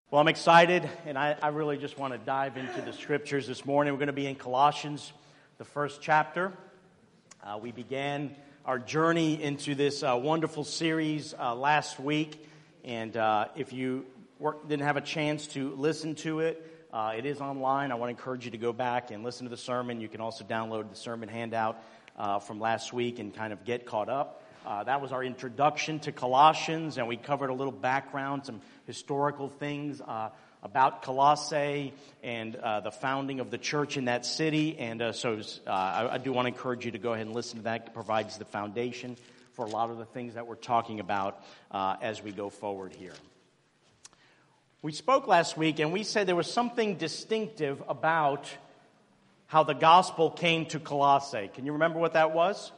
Well, I'm excited, and I really just want to dive into the scriptures this morning. We're going to be in Colossians, the first chapter. We began our journey into this wonderful series last week, and if you didn't have a chance to listen to it, it is online. I want to encourage you to go back and listen to the sermon. You can also download the sermon handout from last week and kind of get caught up. That was our introduction to Colossians, and we covered a little background, some historical things about Colossae and the founding of the church in that city. And so I do want to encourage you to go ahead and listen to that. It provides the foundation for a lot of the things that we're talking about as we go forward here. We spoke last week, and we said there was something distinctive about how the gospel came to Colossae. Can you remember what that was?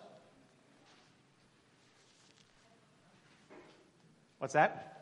What's that?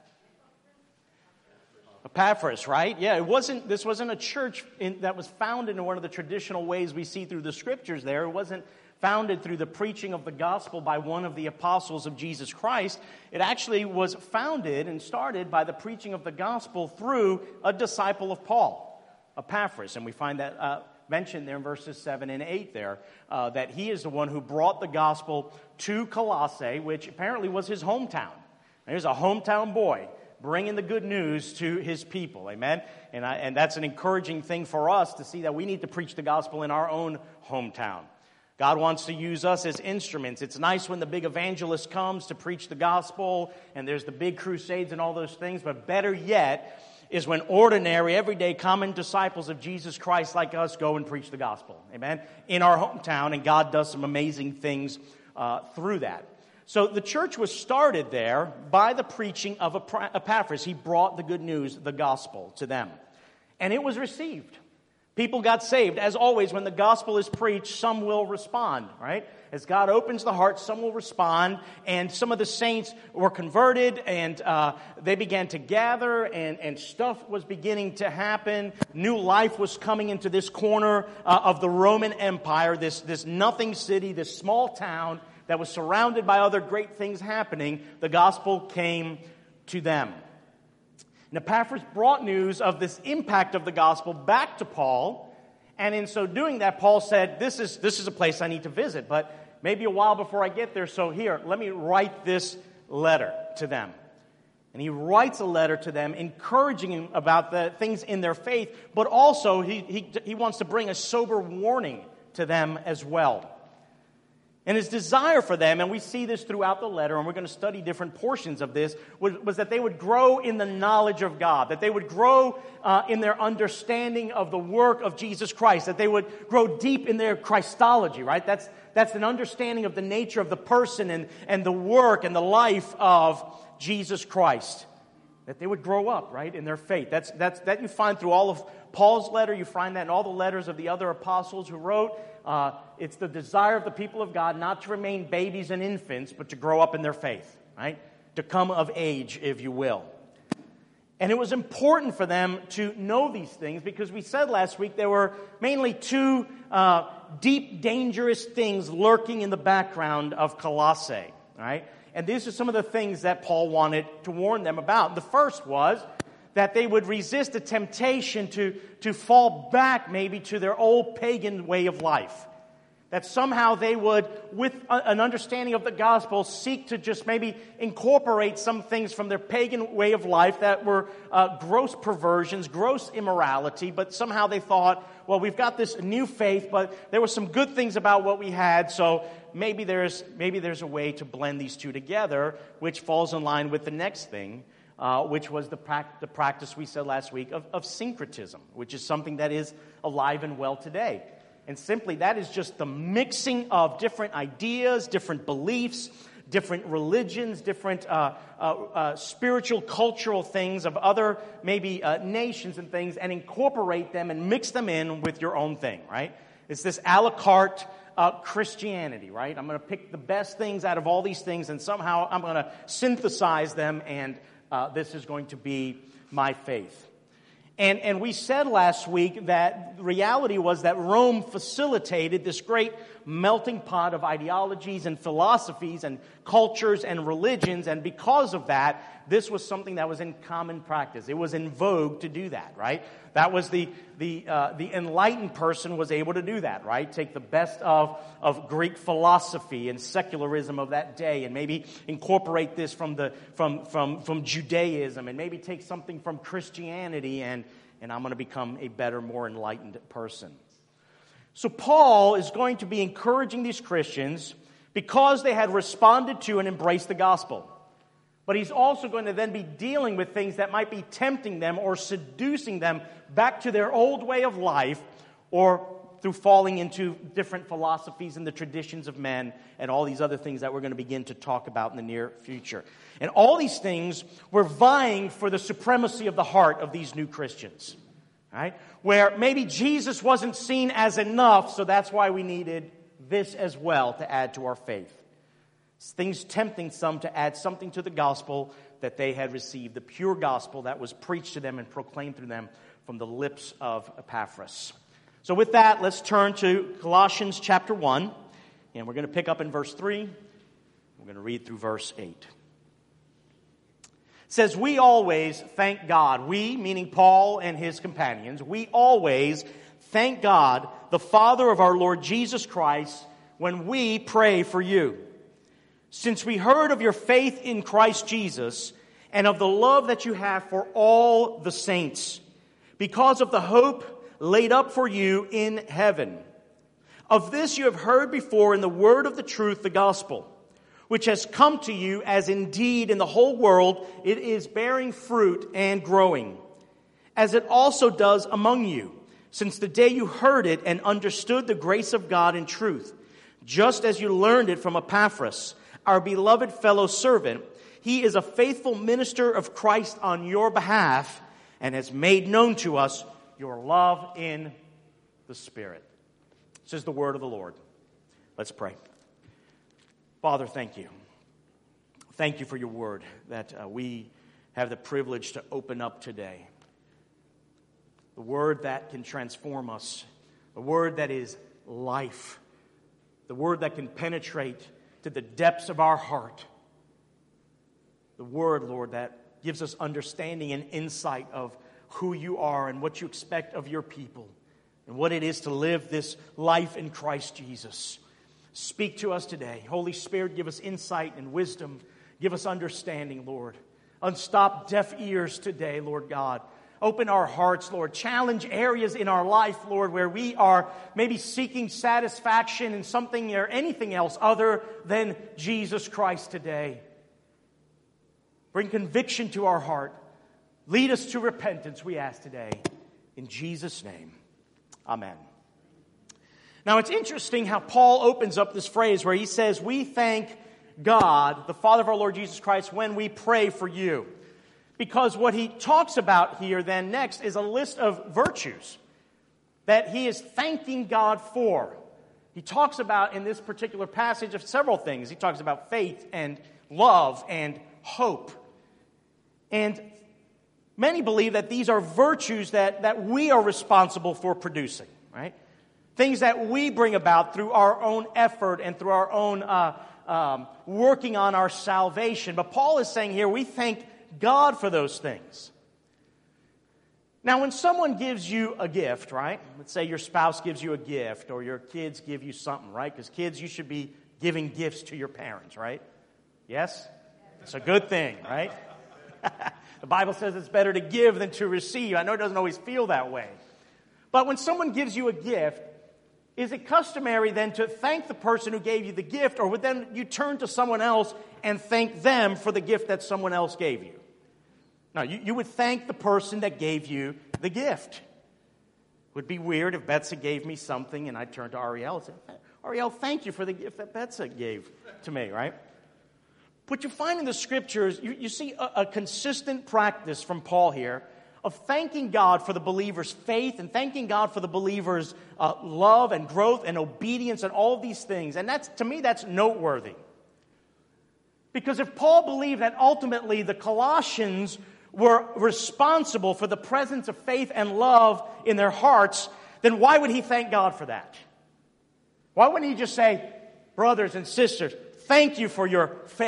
Epaphras, right? Yeah, this wasn't a church that was founded in one of the traditional ways we see through the scriptures there. It wasn't founded through the preaching of the gospel by one of the apostles of Jesus Christ. It actually was founded and started by the preaching of the gospel through a disciple of Paul, Epaphras. And we find that mentioned there in verses 7 and 8 there, that he is the one who brought the gospel to Colossae, which apparently was his hometown. There's a hometown boy bringing the good news to his people, amen? And that's an encouraging thing for us to see that we need to preach the gospel in our own hometown. God wants to use us as instruments. It's nice when the big evangelist comes to preach the gospel, and there's the big crusades and all those things, but better yet is when ordinary, everyday, common disciples of Jesus Christ like us go and preach the gospel, amen? In our hometown, and God does some amazing things through that. So the church was started there by the preaching of Epaphras. He brought the good news, the gospel, to them. And it was received. People got saved. As always, when the gospel is preached, some will respond, right? As God opens the heart, some will respond. And some of the saints were converted, and they began to gather, and stuff was beginning to happen. New life was coming into this corner of the Roman Empire, this nothing city, this small town that was surrounded by other great things happening. The gospel came to them. And Epaphras brought news of this impact of the gospel back to Paul, and in so doing that, Paul said, this is a place I need to visit, but maybe a while before I get there, so here, let me write this letter to them. And he writes a letter to them, encouraging them about the things in their faith, but also he wants to bring a sober warning to them as well. And his desire for them, and we see this throughout the letter, and we're going to study different portions of this, was that they would grow in the knowledge of God, that they would grow in their understanding of the work of Jesus Christ, that they would grow deep in their Christology, right? That's an understanding of the nature of the person and the work and the life of Jesus Christ. That they would grow up, right, in their faith. That you find through all of Paul's letter. You find that in all the letters of the other apostles who wrote. It's the desire of the people of God not to remain babies and infants, but to grow up in their faith, right? To come of age, if you will. And it was important for them to know these things because we said last week there were mainly two deep, dangerous things lurking in the background of Colossae, right? And these are some of the things that Paul wanted to warn them about. The first was that they would resist the temptation to fall back maybe to their old pagan way of life. That somehow they would, with an understanding of the gospel, seek to just maybe incorporate some things from their pagan way of life that were gross perversions, gross immorality, but somehow they thought, well, we've got this new faith, but there were some good things about what we had, so maybe there's a way to blend these two together, which falls in line with the next thing, which was the practice we said last week of syncretism, which is something that is alive and well today. And simply, that is just the mixing of different ideas, different beliefs, different religions, different spiritual, cultural things of other maybe nations and things, and incorporate them and mix them in with your own thing, right? It's this a la carte Christianity, right? I'm going to pick the best things out of all these things, and somehow I'm going to synthesize them, and this is going to be my faith. And we said last week that the reality was that Rome facilitated this great melting pot of ideologies and philosophies and cultures and religions, and because of that, this was something that was in common practice. It was in vogue to do that, right? That was the enlightened person was able to do that, right? Take the best of Greek philosophy and secularism of that day, and maybe incorporate this from Judaism, and maybe take something from Christianity, and I'm going to become a better, more enlightened person. So Paul is going to be encouraging these Christians because they had responded to and embraced the gospel. But he's also going to then be dealing with things that might be tempting them or seducing them back to their old way of life, or through falling into different philosophies and the traditions of men and all these other things that we're going to begin to talk about in the near future. And all these things were vying for the supremacy of the heart of these new Christians. Right? Where maybe Jesus wasn't seen as enough, so that's why we needed this as well to add to our faith. Things tempting some to add something to the gospel that they had received, the pure gospel that was preached to them and proclaimed through them from the lips of Epaphras. So with that, let's turn to Colossians chapter 1, and we're going to pick up in verse 3. We're going to read through verse 8. It says, we always thank God, we, meaning Paul and his companions, we always thank God, the Father of our Lord Jesus Christ, when we pray for you. Since we heard of your faith in Christ Jesus and of the love that you have for all the saints, because of the hope laid up for you in heaven. Of this you have heard before in the word of the truth, the gospel, which has come to you, as indeed in the whole world it is bearing fruit and growing, as it also does among you, since the day you heard it and understood the grace of God in truth, just as you learned it from Epaphras, our beloved fellow servant. He is a faithful minister of Christ on your behalf, and has made known to us your love in the Spirit. This is the word of the Lord. Let's pray. Father, thank you. Thank you for your word that we have the privilege to open up today. The word that can transform us. The word that is life. The word that can penetrate to the depths of our heart. The word, Lord, that gives us understanding and insight of who you are and what you expect of your people and what it is to live this life in Christ Jesus. Speak to us today. Holy Spirit, give us insight and wisdom. Give us understanding, Lord. Unstop deaf ears today, Lord God. Open our hearts, Lord. Challenge areas in our life, Lord, where we are maybe seeking satisfaction in something or anything else other than Jesus Christ today. Bring conviction to our heart. Lead us to repentance, we ask today. In Jesus' name, amen. Now, it's interesting how Paul opens up this phrase where he says, we thank God, the Father of our Lord Jesus Christ, when we pray for you. Because what he talks about here then next is a list of virtues that he is thanking God for. He talks about in this particular passage of several things. He talks about faith and love and hope. And many believe that these are virtues that we are responsible for producing, right? Things that we bring about through our own effort and through our own working on our salvation. But Paul is saying here, we thank God for those things. Now, when someone gives you a gift, right? Let's say your spouse gives you a gift or your kids give you something, right? Because kids, you should be giving gifts to your parents, right? Yes? It's a good thing, right? The Bible says it's better to give than to receive. I know it doesn't always feel that way. But when someone gives you a gift, is it customary then to thank the person who gave you the gift, or would then you turn to someone else and thank them for the gift that someone else gave you? No, you would thank the person that gave you the gift. It would be weird if Betsy gave me something and I turned to Ariel and said, Ariel, thank you for the gift that Betsy gave to me, right? But you find in the Scriptures, you see a consistent practice from Paul here of thanking God for the believer's faith and thanking God for the believer's love and growth and obedience and all of these things. And that's, to me, that's noteworthy. Because if Paul believed that ultimately the Colossians were responsible for the presence of faith and love in their hearts, then why would he thank God for that? Why wouldn't he just say, brothers and sisters, thank you for your faith.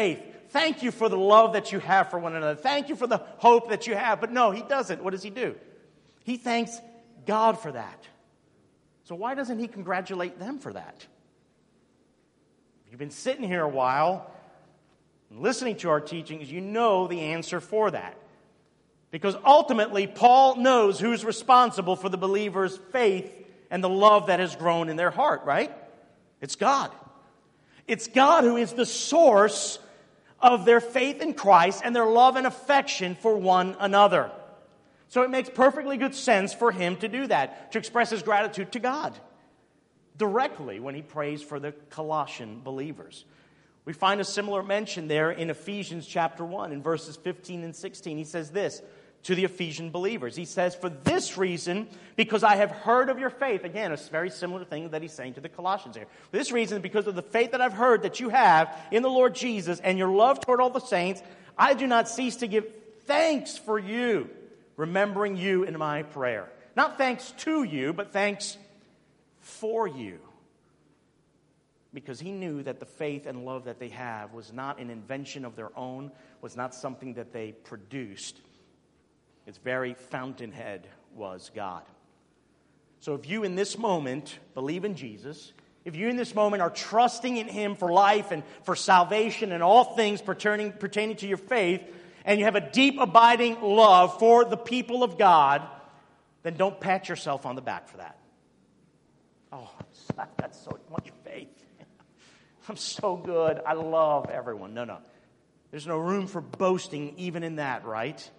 thank you for the love that you have for one another. Thank you for the hope that you have. But no, he doesn't. What does he do? He thanks God for that. So why doesn't he congratulate them for that? If you've been sitting here a while and listening to our teachings, you know the answer for that. Because ultimately, Paul knows who's responsible for the believer's faith and the love that has grown in their heart, right? It's God. It's God who is the source of their faith in Christ and their love and affection for one another. So it makes perfectly good sense for him to do that, to express his gratitude to God directly when he prays for the Colossian believers. We find a similar mention there in Ephesians chapter 1 in verses 15 and 16. He says this to the Ephesian believers. He says, "For this reason, because I have heard of your faith." Again, a very similar thing that he's saying to the Colossians here. "For this reason, because of the faith that I've heard that you have in the Lord Jesus and your love toward all the saints, I do not cease to give thanks for you, remembering you in my prayer." Not thanks to you, but thanks for you. Because he knew that the faith and love that they have was not an invention of their own, was not something that they produced. Its very fountainhead was God. So if you in this moment believe in Jesus, if you in this moment are trusting in him for life and for salvation and all things pertaining to your faith, and you have a deep abiding love for the people of God, then don't pat yourself on the back for that. "Oh, I've got so much faith. I'm so good. I love everyone." No. There's no room for boasting even in that, right?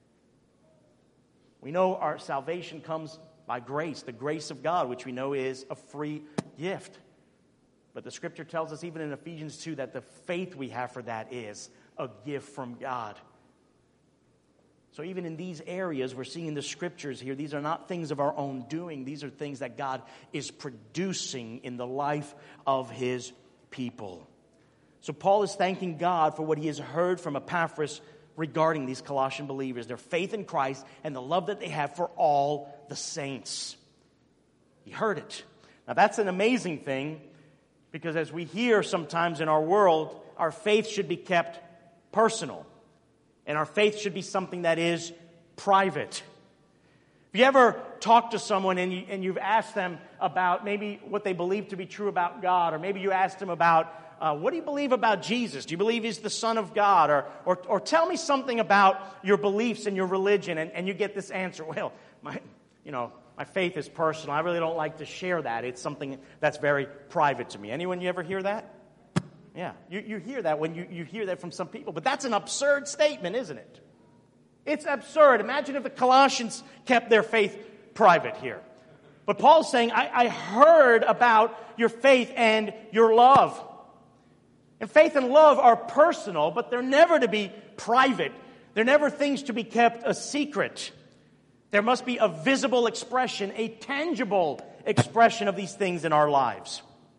We know our salvation comes by grace, the grace of God, which we know is a free gift. But the Scripture tells us even in Ephesians 2 that the faith we have for that is a gift from God. So even in these areas, we're seeing in the Scriptures here, these are not things of our own doing. These are things that God is producing in the life of his people. So Paul is thanking God for what he has heard from Epaphras regarding these Colossian believers, their faith in Christ and the love that they have for all the saints. He heard it. Now that's an amazing thing, because as we hear sometimes in our world, our faith should be kept personal. And our faith should be something that is private. If you ever talk to someone and you've asked them about maybe what they believe to be true about God, or maybe you asked them about what do you believe about Jesus? Do you believe he's the Son of God? Or tell me something about your beliefs and your religion, and you get this answer, "Well, my faith is personal. I really don't like to share that. It's something that's very private to me." Anyone you ever hear that? Yeah, you hear that when you hear that from some people. But that's an absurd statement, isn't it? It's absurd. Imagine if the Colossians kept their faith private here. But Paul's saying, I heard about your faith and your love. And faith and love are personal, but they're never to be private. They're never things to be kept a secret. There must be a visible expression, a tangible expression of these things in our lives.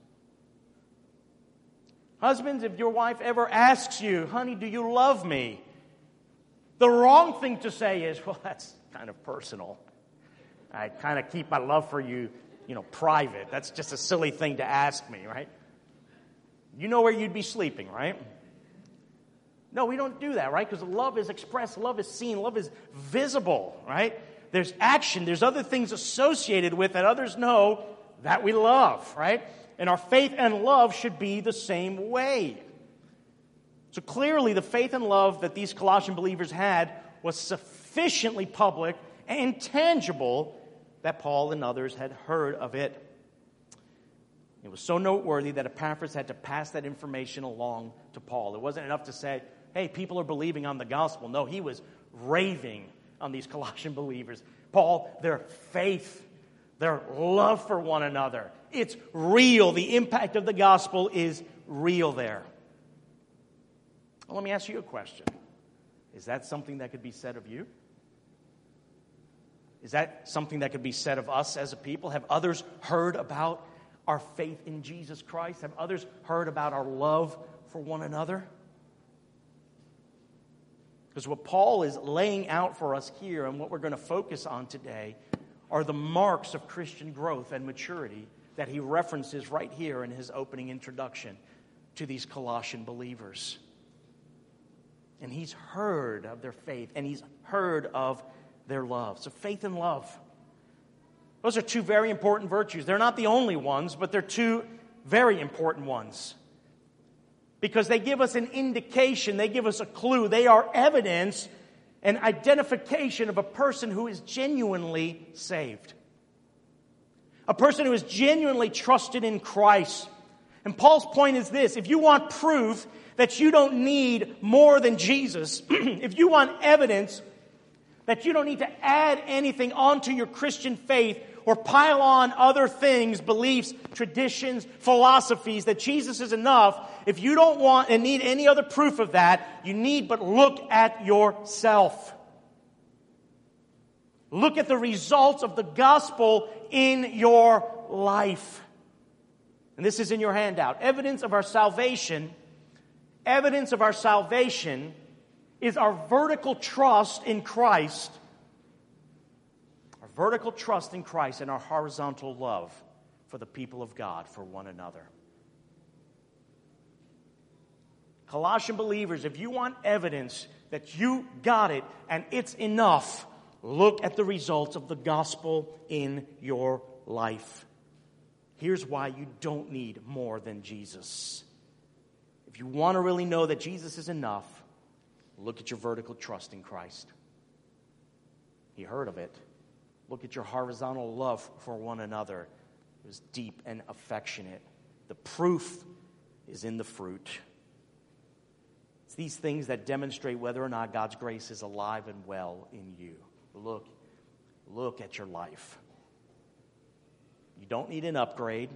Husbands, if your wife ever asks you, "Honey, do you love me?" the wrong thing to say is, "Well, that's kind of personal. I kind of keep my love for you, private. That's just a silly thing to ask me," right? You know where you'd be sleeping, right? No, we don't do that, right? Because love is expressed, love is seen, love is visible, right? There's action, there's other things associated with that others know that we love, right? And our faith and love should be the same way. So clearly, the faith and love that these Colossian believers had was sufficiently public and tangible that Paul and others had heard of it. It was so noteworthy that Epaphras had to pass that information along to Paul. It wasn't enough to say, "Hey, people are believing on the gospel." No, he was raving on these Colossian believers. Paul, their faith, their love for one another, it's real. The impact of the gospel is real there. Well, let me ask you a question. Is that something that could be said of you? Is that something that could be said of us as a people? Have others heard about our faith in Jesus Christ? Have others heard about our love for one another? Because what Paul is laying out for us here, and what we're going to focus on today, are the marks of Christian growth and maturity that he references right here in his opening introduction to these Colossian believers. And He's heard of their faith, and He's heard of their love. So faith and love. Those are two very important virtues. They're not the only ones, but they're two very important ones. Because they give us an indication, they give us a clue. They are evidence and identification of a person who is genuinely saved. A person who is genuinely trusted in Christ. And Paul's point is this: if you want proof that you don't need more than Jesus, if you want evidence that you don't need to add anything onto your Christian faith or pile on other things, beliefs, traditions, philosophies, that Jesus is enough, if you don't want and need any other proof of that, you need but look at yourself. Look at the results of the gospel in your life. And this is in your handout. Evidence of our salvation is our vertical trust in Christ. Our vertical trust in Christ and our horizontal love for the people of God, for one another. Colossian believers, if you want evidence that you got it and it's enough, look at the results of the gospel in your life. Here's why you don't need more than Jesus. If you want to really know that Jesus is enough, look at your vertical trust in Christ. He heard of it. Look at your horizontal love for one another. It was deep and affectionate. The proof is in the fruit. It's these things that demonstrate whether or not God's grace is alive and well in you. Look at your life. You don't need an upgrade.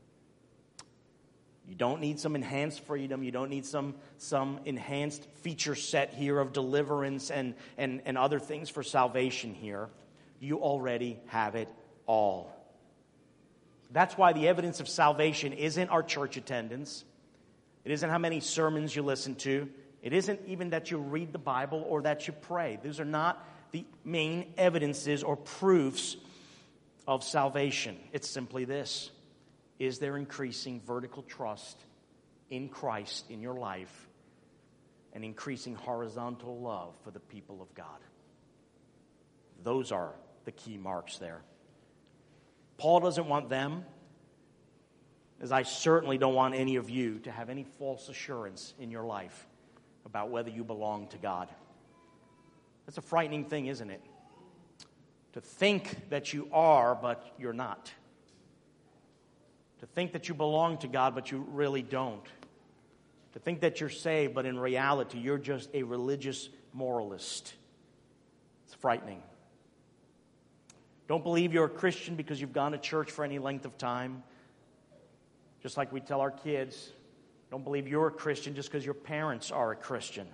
You don't need some enhanced freedom. You don't need some enhanced feature set here of deliverance and other things for salvation here. You already have it all. That's why the evidence of salvation isn't our church attendance. It isn't how many sermons you listen to. It isn't even that you read the Bible or that you pray. Those are not the main evidences or proofs of salvation. It's simply this: is there increasing vertical trust in Christ in your life and increasing horizontal love for the people of God? Those are the key marks there. Paul doesn't want them, as I certainly don't want any of you, to have any false assurance in your life about whether you belong to God. That's a frightening thing, isn't it? To think that you are, but you're not. To think that you belong to God, but you really don't. To think that you're saved, but in reality, you're just a religious moralist. It's frightening. Don't believe you're a Christian because you've gone to church for any length of time. Just like we tell our kids, don't believe you're a Christian just because your parents are a Christian.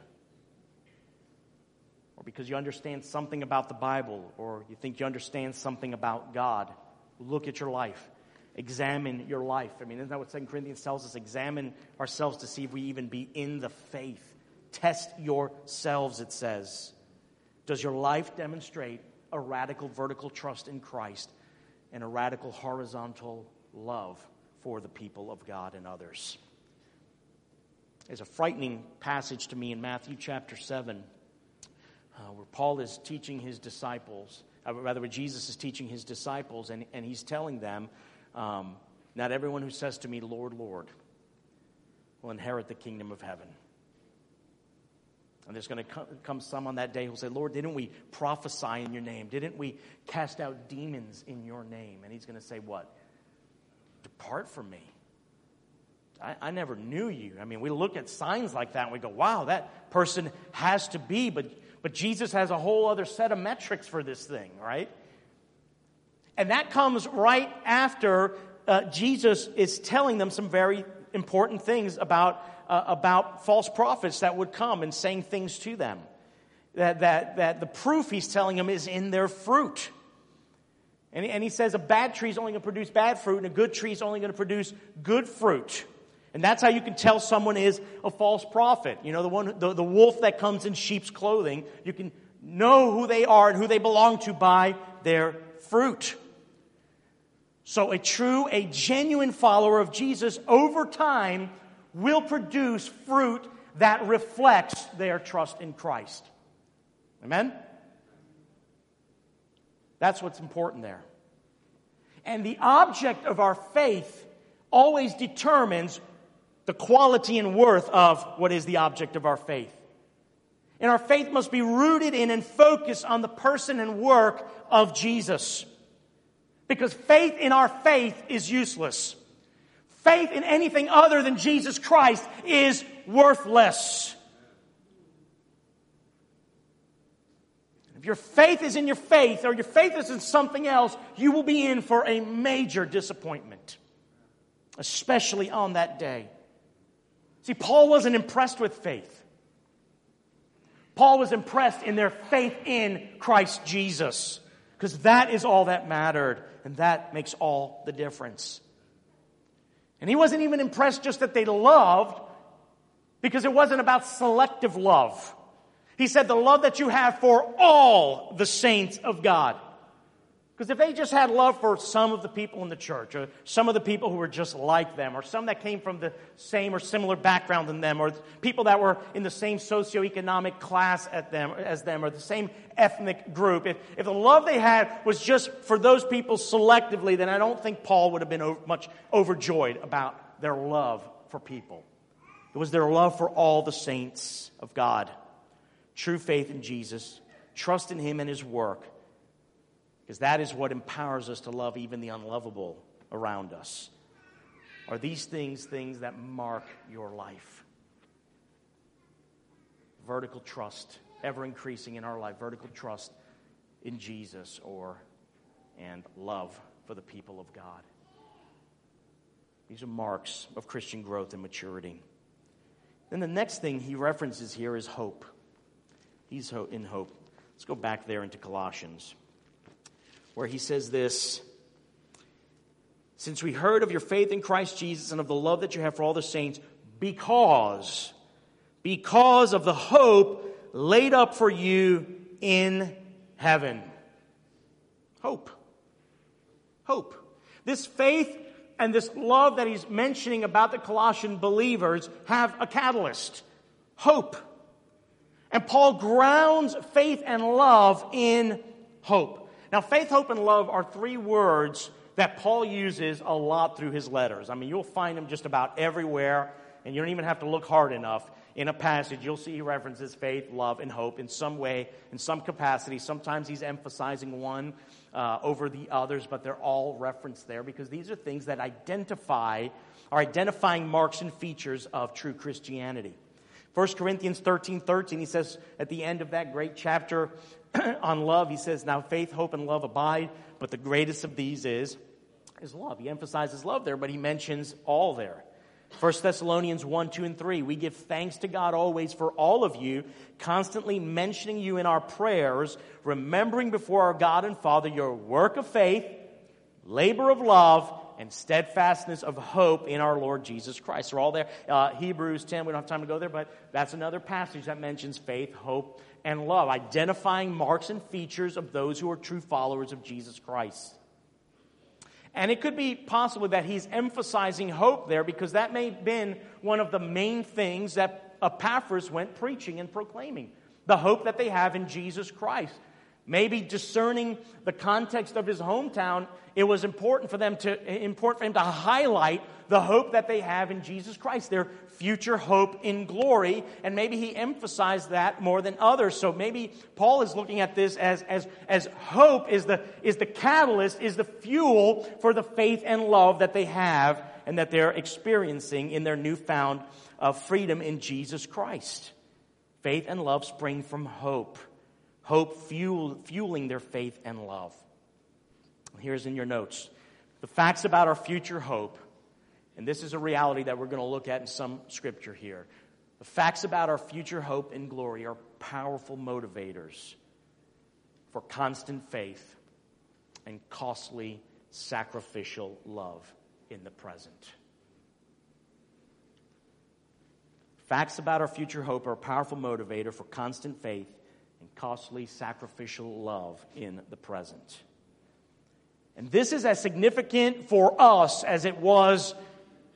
Or because you understand something about the Bible, or you think you understand something about God. Look at your life. Examine your life. I mean, isn't that what 2 Corinthians tells us? Examine ourselves to see if we even be in the faith. Test yourselves, it says. Does your life demonstrate a radical vertical trust in Christ and a radical horizontal love for the people of God and others? There's a frightening passage to me in Matthew chapter 7 where Paul is teaching his disciples, where Jesus is teaching his disciples, and he's telling them, not everyone who says to me, Lord, Lord, will inherit the kingdom of heaven. And there's going to come some on that day who will say, Lord, didn't we prophesy in your name? Didn't we cast out demons in your name? And he's going to say, what? Depart from me. I never knew you. I mean, we look at signs like that and we go, wow, that person has to be. But Jesus has a whole other set of metrics for this thing, right? And that comes right after Jesus is telling them some very important things about false prophets that would come and saying things to them. That the proof he's telling them is in their fruit. And he says a bad tree is only going to produce bad fruit, and a good tree is only going to produce good fruit. And that's how you can tell someone is a false prophet. You know, the wolf that comes in sheep's clothing. You can know who they are and who they belong to by their fruit. So a genuine follower of Jesus over time will produce fruit that reflects their trust in Christ. Amen? That's what's important there. And the object of our faith always determines the quality and worth of what is the object of our faith. And our faith must be rooted in and focused on the person and work of Jesus. Because faith in our faith is useless. Faith in anything other than Jesus Christ is worthless. If your faith is in your faith, or your faith is in something else, you will be in for a major disappointment. Especially on that day. See, Paul wasn't impressed with faith. Paul was impressed in their faith in Christ Jesus. Because that is all that mattered. And that makes all the difference. And he wasn't even impressed just that they loved, because it wasn't about selective love. He said the love that you have for all the saints of God. Because if they just had love for some of the people in the church, or some of the people who were just like them, or some that came from the same or similar background than them, or people that were in the same socioeconomic class as them, or the same ethnic group, if the love they had was just for those people selectively, then I don't think Paul would have been much overjoyed about their love for people. It was their love for all the saints of God. True faith in Jesus, trust in Him and His work. Because that is what empowers us to love even the unlovable around us. Are these things that mark your life? Vertical trust, ever increasing in our life. Vertical trust in Jesus and love for the people of God. These are marks of Christian growth and maturity. Then the next thing he references here is hope. He's in hope. Let's go back there into Colossians, where he says this: since we heard of your faith in Christ Jesus and of the love that you have for all the saints, because of the hope laid up for you in heaven. Hope. This faith and this love that he's mentioning about the Colossian believers have a catalyst. Hope. And Paul grounds faith and love in hope. Now, faith, hope, and love are three words that Paul uses a lot through his letters. I mean, you'll find them just about everywhere, and you don't even have to look hard enough. In a passage, you'll see he references faith, love, and hope in some way, in some capacity. Sometimes he's emphasizing one over the others, but they're all referenced there because these are things that are identifying marks and features of true Christianity. 1 Corinthians 13:13, he says at the end of that great chapter on love, he says, now faith, hope, and love abide, but the greatest of these is love. He emphasizes love there, but he mentions all there. 1 Thessalonians 1, 2, and 3, we give thanks to God always for all of you, constantly mentioning you in our prayers, remembering before our God and Father your work of faith, labor of love, and steadfastness of hope in our Lord Jesus Christ. They're all there. Hebrews 10, we don't have time to go there, but that's another passage that mentions faith, hope, and love, identifying marks and features of those who are true followers of Jesus Christ. And it could be possible that he's emphasizing hope there because that may have been one of the main things that Epaphras went preaching and proclaiming. The hope that they have in Jesus Christ. Maybe discerning the context of his hometown, it was important for him to highlight the hope that they have in Jesus Christ, their future hope in glory, and maybe he emphasized that more than others. So maybe Paul is looking at this as hope is the catalyst, is the fuel for the faith and love that they have and that they're experiencing in their newfound freedom in Jesus Christ. Faith and love spring from hope. Hope fueling their faith and love. Here's in your notes. The facts about our future hope, and this is a reality that we're going to look at in some scripture here. The facts about our future hope and glory are powerful motivators for constant faith and costly sacrificial love in the present. Facts about our future hope are a powerful motivator for constant faith and costly sacrificial love in the present. And this is as significant for us as it was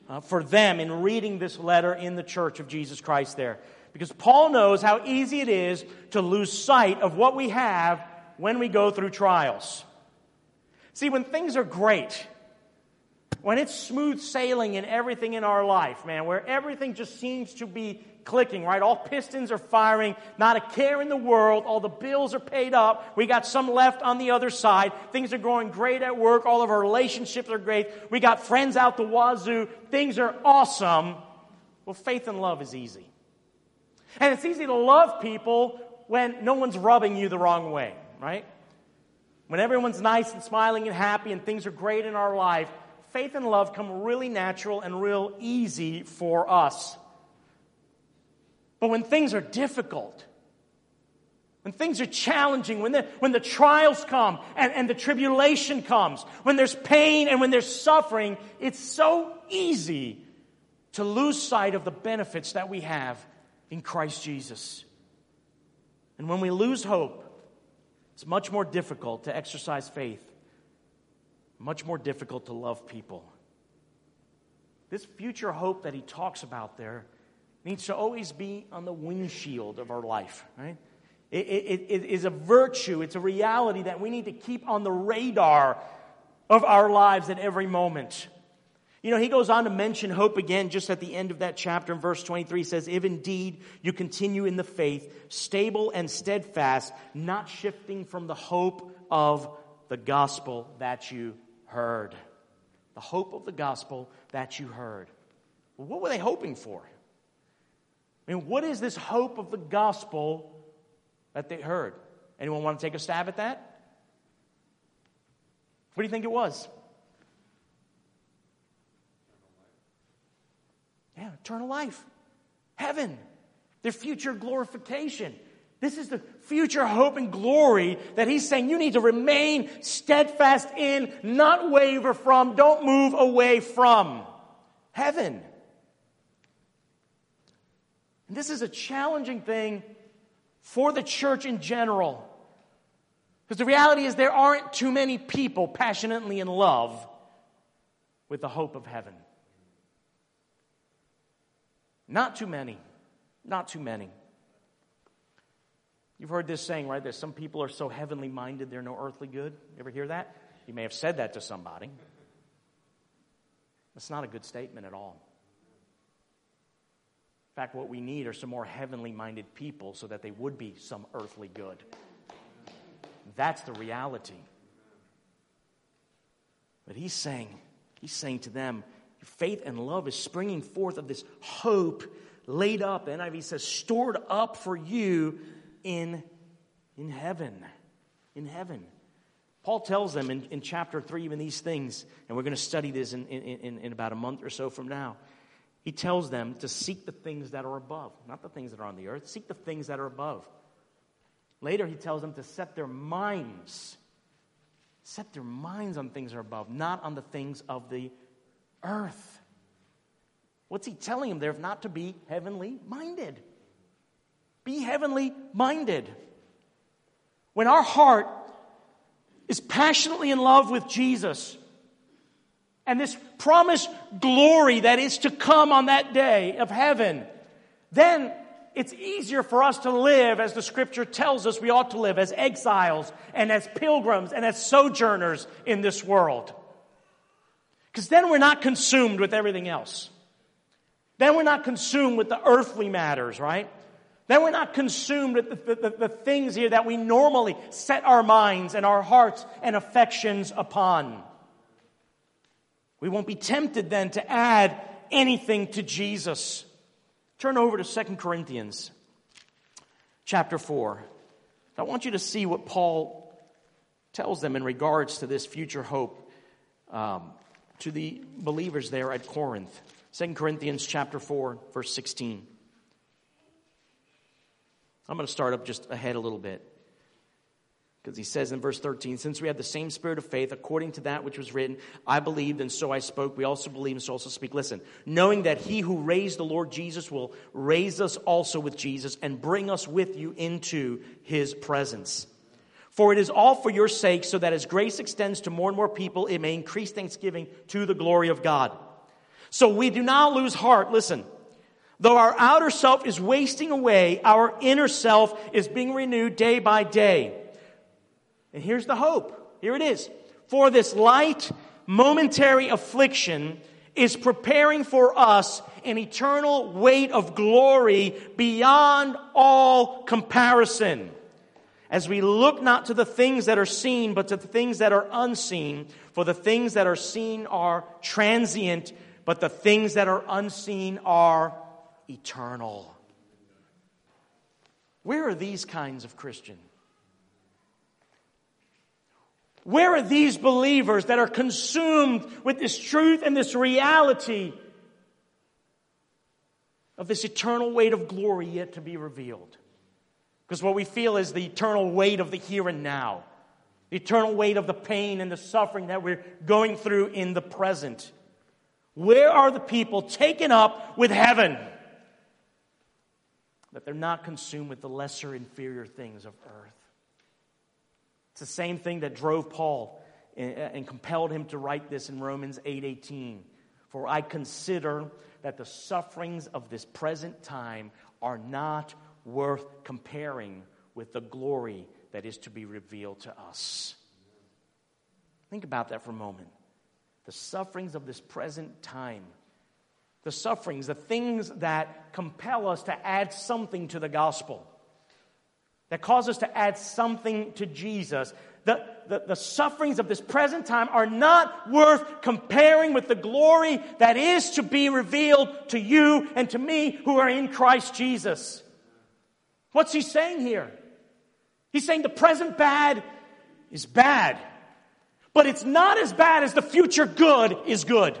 for them in reading this letter in the church of Jesus Christ there. Because Paul knows how easy it is to lose sight of what we have when we go through trials. See, when things are great, when it's smooth sailing in everything in our life, man, where everything just seems to be clicking, right? All pistons are firing, not a care in the world, all the bills are paid up, we got some left on the other side, things are going great at work, all of our relationships are great, we got friends out the wazoo, things are awesome. Well, faith and love is easy. And it's easy to love people when no one's rubbing you the wrong way, right? When everyone's nice and smiling and happy and things are great in our life, faith and love come really natural and real easy for us. But when things are difficult, when things are challenging, when the trials come and the tribulation comes, when there's pain and when there's suffering, it's so easy to lose sight of the benefits that we have in Christ Jesus. And when we lose hope, it's much more difficult to exercise faith, much more difficult to love people. This future hope that he talks about there needs to always be on the windshield of our life, right? It is a virtue, it's a reality that we need to keep on the radar of our lives at every moment. You know, he goes on to mention hope again just at the end of that chapter in verse 23. He says, if indeed you continue in the faith, stable and steadfast, not shifting from the hope of the gospel that you heard. The hope of the gospel that you heard. Well, what were they hoping for? I mean, what is this hope of the gospel that they heard? Anyone want to take a stab at that? What do you think it was? Yeah, eternal life. Heaven. Their future glorification. This is the future hope and glory that he's saying you need to remain steadfast in, not waver from, don't move away from. Heaven. And this is a challenging thing for the church in general. Because the reality is there aren't too many people passionately in love with the hope of heaven. Not too many. Not too many. You've heard this saying, right? That some people are so heavenly minded they're no earthly good. You ever hear that? You may have said that to somebody. That's not a good statement at all. In fact, what we need are some more heavenly minded people so that they would be some earthly good. That's the reality. But he's saying to them, faith and love is springing forth of this hope laid up, the NIV says, stored up for you in heaven. In heaven. Paul tells them in chapter 3 even these things, and we're going to study this in about a month or so from now. He tells them to seek the things that are above, not the things that are on the earth. Seek the things that are above. Later he tells them to set their minds on things that are above, not on the things of the earth. What's he telling them there? Not to be heavenly minded. Be heavenly minded. When our heart is passionately in love with Jesus and this promised glory that is to come on that day of heaven, then it's easier for us to live as the Scripture tells us we ought to live, as exiles and as pilgrims and as sojourners in this world. Because then we're not consumed with everything else. Then we're not consumed with the earthly matters, right? Then we're not consumed with the things here that we normally set our minds and our hearts and affections upon. We won't be tempted then to add anything to Jesus. Turn over to 2 Corinthians chapter 4. I want you to see what Paul tells them in regards to this future hope to the believers there at Corinth. 2 Corinthians chapter 4, verse 16. I'm going to start up just ahead a little bit. Because he says in verse 13, since we have the same spirit of faith, according to that which was written, I believed and so I spoke. We also believe and so also speak. Listen, knowing that he who raised the Lord Jesus will raise us also with Jesus and bring us with you into his presence. For it is all for your sake, so that as grace extends to more and more people, it may increase thanksgiving to the glory of God. So we do not lose heart. Listen. Though our outer self is wasting away, our inner self is being renewed day by day. And here's the hope. Here it is. For this light, momentary affliction is preparing for us an eternal weight of glory beyond all comparison. As we look not to the things that are seen, but to the things that are unseen. For the things that are seen are transient, but the things that are unseen are eternal. Where are these kinds of Christians? Where are these believers that are consumed with this truth and this reality of this eternal weight of glory yet to be revealed? Because what we feel is the eternal weight of the here and now. The eternal weight of the pain and the suffering that we're going through in the present. Where are the people taken up with heaven? That they're not consumed with the lesser, inferior things of earth. It's the same thing that drove Paul and compelled him to write this in Romans 8:18. For I consider that the sufferings of this present time are not worth comparing with the glory that is to be revealed to us. Think about that for a moment. The sufferings of this present time. The sufferings, the things that compel us to add something to the gospel. That cause us to add something to Jesus. The sufferings of this present time are not worth comparing with the glory that is to be revealed to you and to me who are in Christ Jesus. What's he saying here? He's saying the present bad is bad. But it's not as bad as the future good is good.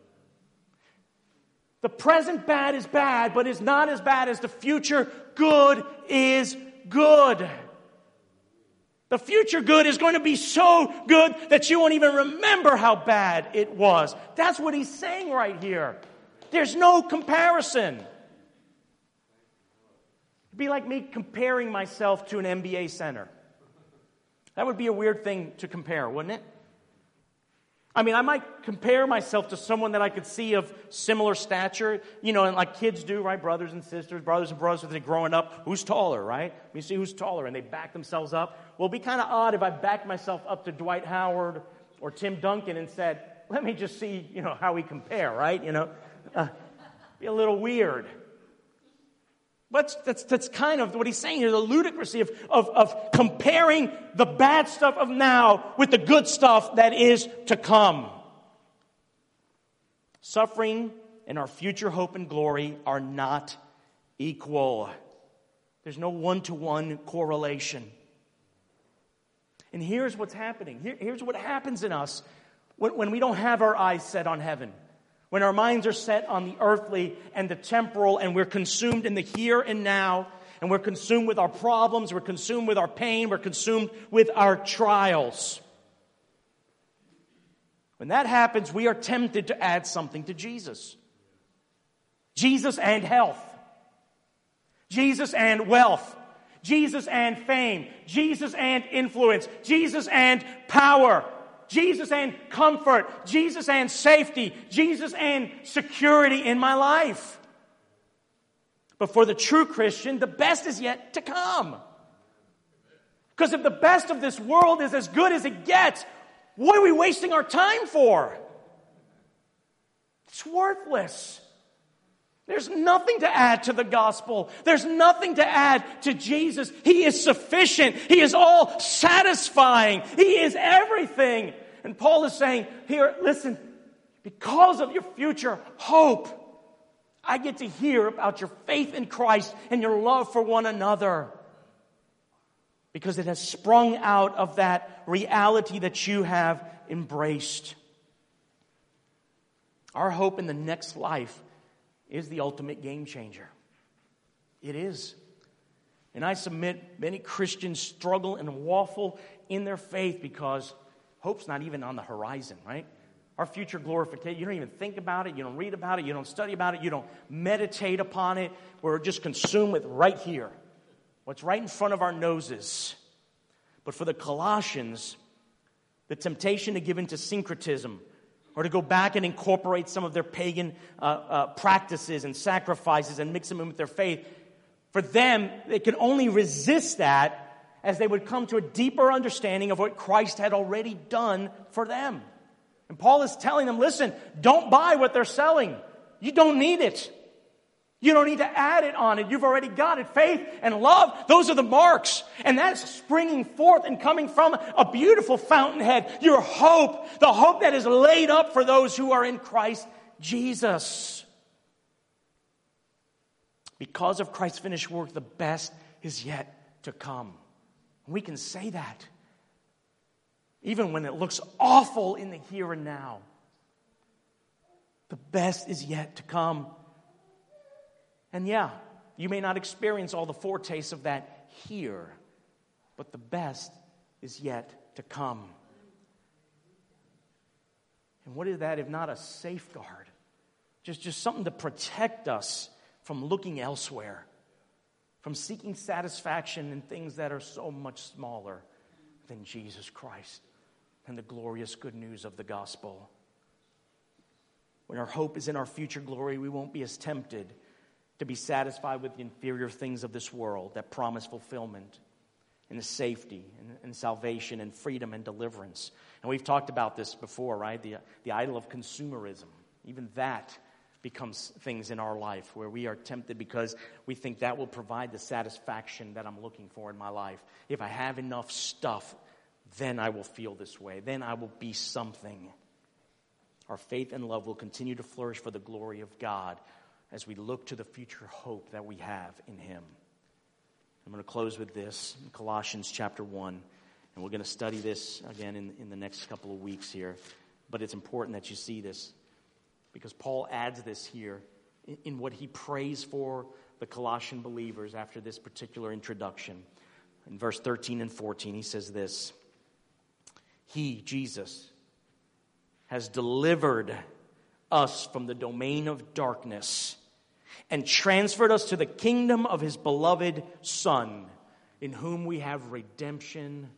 The present bad is bad, but it's not as bad as the future good is good. The future good is going to be so good that you won't even remember how bad it was. That's what he's saying right here. There's no comparison. It'd be like me comparing myself to an NBA center. That would be a weird thing to compare, wouldn't it? I mean, I might compare myself to someone that I could see of similar stature, and like kids do, right? Brothers and brothers, when they're growing up, who's taller, right? You see who's taller, and they back themselves up. Well, it'd be kind of odd if I backed myself up to Dwight Howard or Tim Duncan and said, let me just see, how we compare, right? Be a little weird. But that's kind of what he's saying here, the ludicrousy of comparing the bad stuff of now with the good stuff that is to come. Suffering and our future hope and glory are not equal. There's no one-to-one correlation. And here's what's happening. Here's what happens in us when we don't have our eyes set on heaven. When our minds are set on the earthly and the temporal, and we're consumed in the here and now, and we're consumed with our problems, we're consumed with our pain, we're consumed with our trials. When that happens, we are tempted to add something to Jesus. Jesus and health. Jesus and wealth. Jesus and fame. Jesus and influence. Jesus and power. Jesus and comfort, Jesus and safety, Jesus and security in my life. But for the true Christian, the best is yet to come. Because if the best of this world is as good as it gets, what are we wasting our time for? It's worthless. There's nothing to add to the gospel. There's nothing to add to Jesus. He is sufficient. He is all satisfying. He is everything. And Paul is saying, here, listen, because of your future hope, I get to hear about your faith in Christ and your love for one another. Because it has sprung out of that reality that you have embraced. Our hope in the next life is the ultimate game changer. It is. And I submit many Christians struggle and waffle in their faith because hope's not even on the horizon, right? Our future glorification, you don't even think about it, you don't read about it, you don't study about it, you don't meditate upon it. We're just consumed with right here, what's right in front of our noses. But for the Colossians, the temptation to give into syncretism or to go back and incorporate some of their pagan practices and sacrifices and mix them in with their faith. For them, they can only resist that as they would come to a deeper understanding of what Christ had already done for them. And Paul is telling them, listen, don't buy what they're selling. You don't need it. You don't need to add it on it. You've already got it. Faith and love, those are the marks. And that's springing forth and coming from a beautiful fountainhead. Your hope, the hope that is laid up for those who are in Christ Jesus. Because of Christ's finished work, the best is yet to come. We can say that even when it looks awful in the here and now. The best is yet to come. And yeah, you may not experience all the foretastes of that here, but the best is yet to come. And what is that if not a safeguard? Just something to protect us from looking elsewhere, from seeking satisfaction in things that are so much smaller than Jesus Christ and the glorious good news of the gospel. When our hope is in our future glory, we won't be as tempted to be satisfied with the inferior things of this world that promise fulfillment and safety and salvation and freedom and deliverance. And we've talked about this before, right? The idol of consumerism. Even that becomes things in our life where we are tempted because we think that will provide the satisfaction that I'm looking for in my life. If I have enough stuff, then I will feel this way. Then I will be something. Our faith and love will continue to flourish for the glory of God as we look to the future hope that we have in Him. I'm going to close with this, in Colossians chapter 1, and we're going to study this again in the next couple of weeks here. But it's important that you see this, because Paul adds this here in what he prays for the Colossian believers after this particular introduction. In verse 13 and 14, he says this: He, Jesus, has delivered us from the domain of darkness and transferred us to the kingdom of His beloved Son, in whom we have redemption,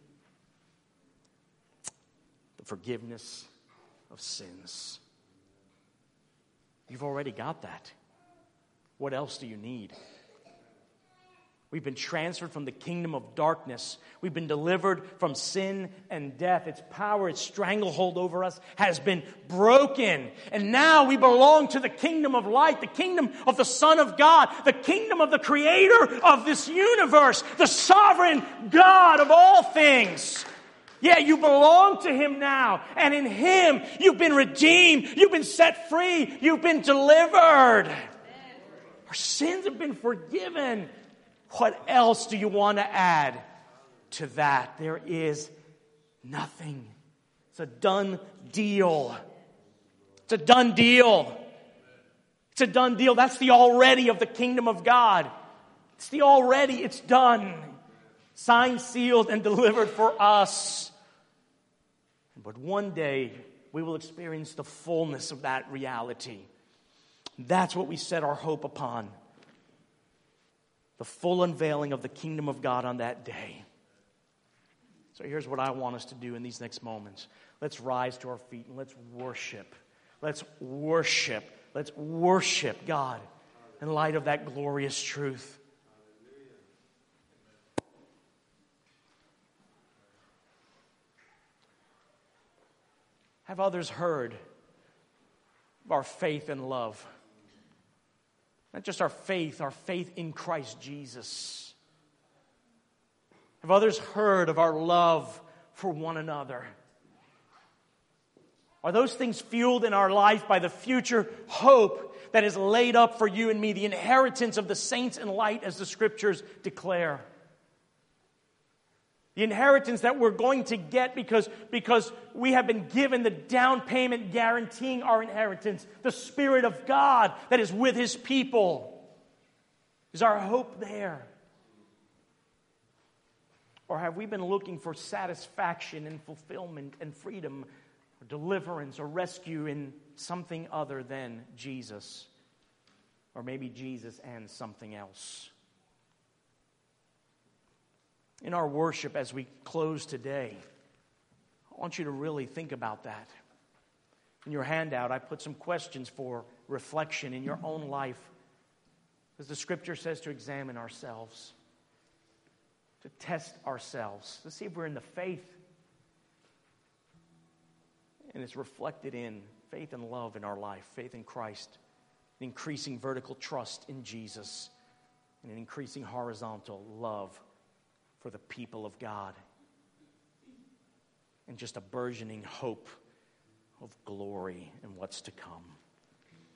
the forgiveness of sins. You've already got that. What else do you need? We've been transferred from the kingdom of darkness. We've been delivered from sin and death. Its power, its stranglehold over us has been broken. And now we belong to the kingdom of light, the kingdom of the Son of God, the kingdom of the Creator of this universe, the sovereign God of all things. Yeah, you belong to Him now. And in Him, you've been redeemed. You've been set free. You've been delivered. Our sins have been forgiven. What else do you want to add to that? There is nothing. It's a done deal. It's a done deal. It's a done deal. That's the already of the kingdom of God. It's the already. It's done. Signed, sealed, and delivered for us. But one day, we will experience the fullness of that reality. That's what we set our hope upon. The full unveiling of the kingdom of God on that day. So here's what I want us to do in these next moments. Let's rise to our feet and let's worship. Let's worship. Let's worship God in light of that glorious truth. Have others heard of our faith and love? Not just our faith in Christ Jesus. Have others heard of our love for one another? Are those things fueled in our life by the future hope that is laid up for you and me, the inheritance of the saints in light as the Scriptures declare? The inheritance that we're going to get because we have been given the down payment guaranteeing our inheritance. The Spirit of God that is with His people. Is our hope there? Or have we been looking for satisfaction and fulfillment and freedom or deliverance or rescue in something other than Jesus? Or maybe Jesus and something else? In our worship as we close today, I want you to really think about that. In your handout, I put some questions for reflection in your own life. As the Scripture says, to examine ourselves, to test ourselves, to see if we're in the faith. And it's reflected in faith and love in our life, faith in Christ, an increasing vertical trust in Jesus, and an increasing horizontal love for the people of God, and just a burgeoning hope of glory and what's to come.